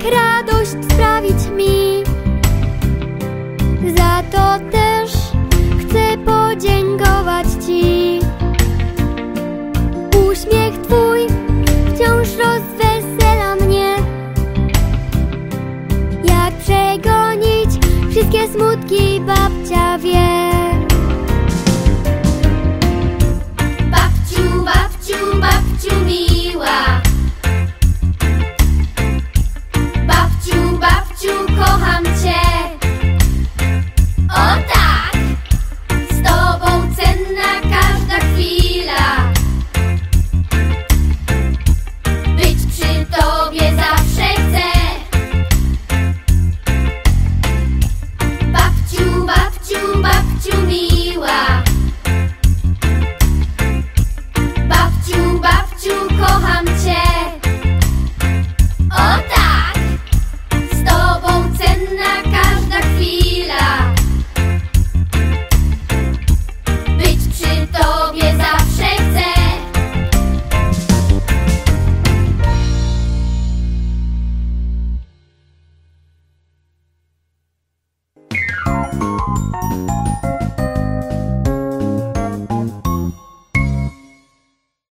radość sprawić mi. Za to też chcę podziękować Ci. Uśmiech Twój wciąż rozwesela mnie. Jak przegonić wszystkie smutki, babcia wie. Babciu, babciu, babciu miła. Babciu, babciu, kocham Cię. O tak! Z Tobą cenna każda chwila. Być przy Tobie zawsze chcę. Babciu, babciu, babciu miła. Babciu, babciu, kocham Cię. O tak! Z Tobą cenna każda chwila. Być przy Tobie zawsze chcę.